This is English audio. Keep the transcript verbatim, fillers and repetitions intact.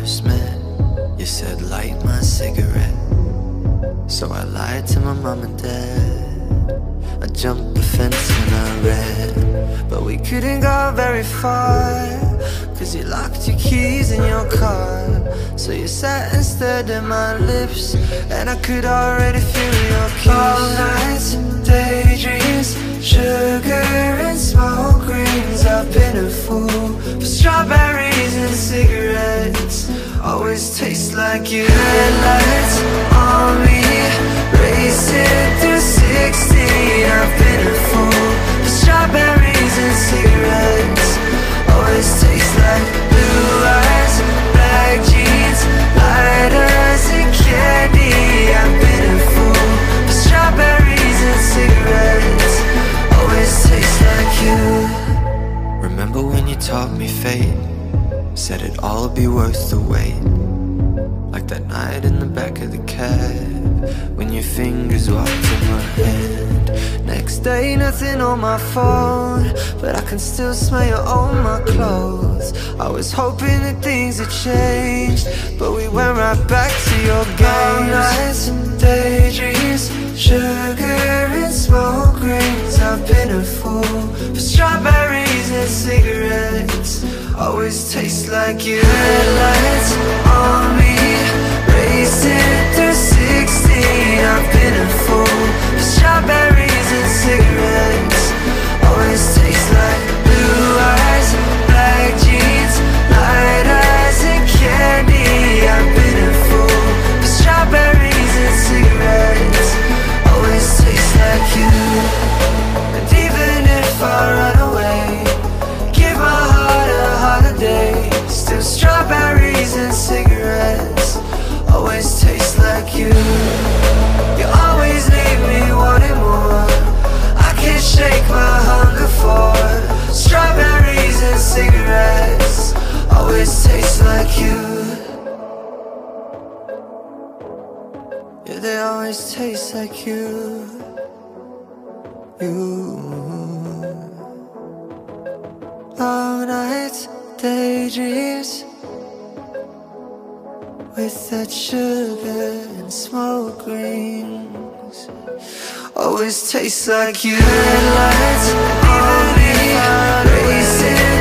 first met, you said light my cigarette. So I lied to my mom and dad. I jumped the fence and I ran, but we couldn't go very far, cause you locked your keys in your car. So you sat and stared at my lips, and I could already feel your kiss. All nights and daydreams, sugar and smoke rings. I've been a fool for strawberries and cigarettes. Always taste like you. Headlights on me, racing through sixteen. I've been a fool for strawberries and cigarettes. Always taste like blue eyes, black jeans, lighters and candy. I've been a fool for strawberries and cigarettes. Always taste like you. Remember when you taught me fate? Said it'd all be worth the wait. Like that night in the back of the cab, when your fingers walked in my hand. Next day, nothing on my phone, but I can still smell you on my clothes. I was hoping that things had changed, but we went right back to your games. All nights and daydreams, sugar and smoke rings. I've been a fool for strawberries and cigarettes. Always taste like you. Headlights on me, racing through sixteen. I've been a fool for strawberries and cigarettes. Always taste like blue eyes, black jeans, lighters and candy. I've been a fool for strawberries and cigarettes. Always taste like you. And even if I run away, give my heart a holiday, still strawberries and cigarettes. Always taste like you. You always leave me wanting more. I can't shake my hunger for strawberries and cigarettes. Always taste like you. Yeah, they always taste like you. You. Long nights, daydreams, with that sugar and smoke rings. Always tastes like you. Headlights on me, racing